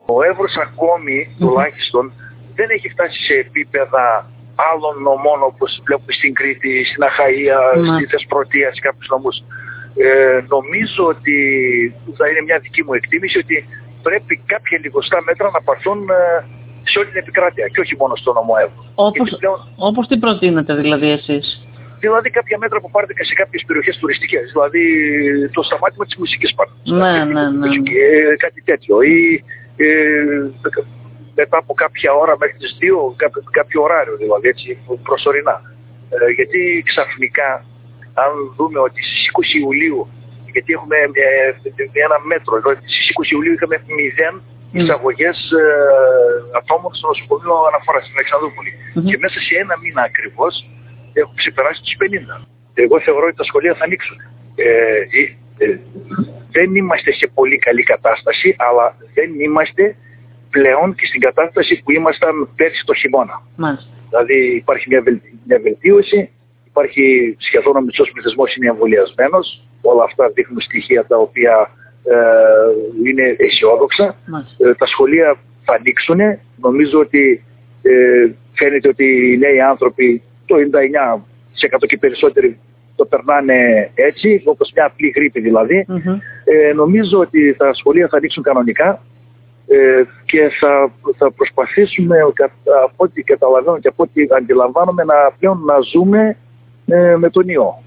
Ο Εύρος ακόμη τουλάχιστον δεν έχει φτάσει σε επίπεδα άλλων νομών όπως βλέπουμε στην Κρήτη, στην Αχαΐα, στη Θεσπρωτεία, σε κάποιους νομούς. Νομίζω ότι θα είναι μια δική μου εκτίμηση ότι πρέπει κάποια λιγοστά μέτρα να πάρθουν σε όλη την επικράτεια και όχι μόνο στο νομό Εύρου. Όπως τι προτείνετε δηλαδή εσείς? Δηλαδή κάποια μέτρα που πάρετε και σε κάποιες περιοχές τουριστικές, δηλαδή το σταμάτημα της μουσικής πάνω. Ναι. Κάτι τέτοιο. Ή μετά από κάποια ώρα μέχρι τις 2, κάποιο ωράριο δηλαδή, έτσι, προσωρινά. Γιατί ξαφνικά, αν δούμε ότι στις 20 Ιουλίου, γιατί έχουμε ένα μέτρο, δηλαδή στις 20 Ιουλίου είχαμε 0 εισαγωγές ατόμων στο νοσοκομείο αναφορά στην Αλεξανδρούπολη. Και μέσα σε ένα μήνα ακριβώς έχουν ξεπεράσει τους 50. Εγώ θεωρώ ότι τα σχολεία θα ανοίξουν. Δεν είμαστε σε πολύ καλή κατάσταση, αλλά δεν είμαστε πλέον και στην κατάσταση που ήμασταν πέρσι το χειμώνα. Δηλαδή υπάρχει μια βελτίωση, υπάρχει σχεδόν ο μισός πληθυσμός είναι εμβολιασμένος, όλα αυτά δείχνουν στοιχεία τα οποία είναι αισιόδοξα. Τα σχολεία θα ανοίξουν, νομίζω ότι φαίνεται ότι οι νέοι άνθρωποι το 99% και περισσότεροι το περνάνε έτσι, όπως μια απλή γρίπη δηλαδή. Νομίζω ότι τα σχολεία θα ανοίξουν κανονικά και θα προσπαθήσουμε από ό,τι καταλαβαίνω και από ό,τι αντιλαμβάνομαι πλέον να ζούμε με τον ιό.